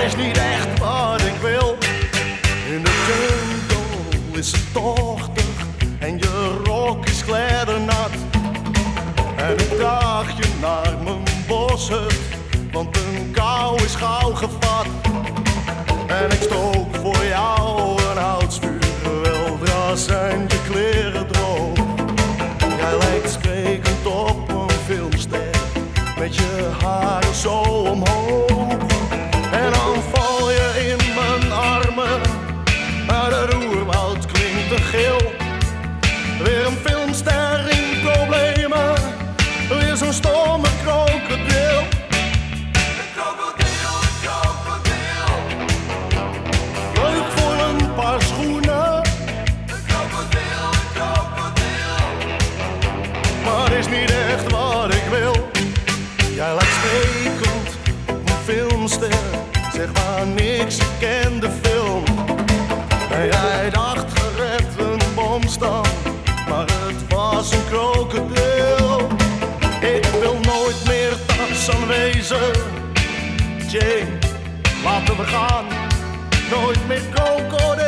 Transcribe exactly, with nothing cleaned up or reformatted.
is niet echt wat ik wil. In de jungle is het tochtig en je rok is kleddernat. En ik draag je naar mijn boshut, want een kou is gauw gevat. En ik stook voor jou een houtsvuur, weldra zijn je kleren droog. Jij lijkt sprekend op een filmster, met je haren zo omhoog. En dan val je in mijn armen, maar de roerwoud klinkt een gil. Weer een filmster in problemen, weer zo'n stomme krokodil. Een krokodil, een krokodil. Leuk voor een paar schoenen, Een krokodil, een krokodil. maar is niet echt wat ik wil. Jij lijkt sprekend op een filmster, zeg maar niks, ik ken de film. En jij dacht gered een bomstam, maar het was een krokodil. Ik wil nooit meer Tarzan wezen, Jane, laten we gaan. Nooit meer krokodil.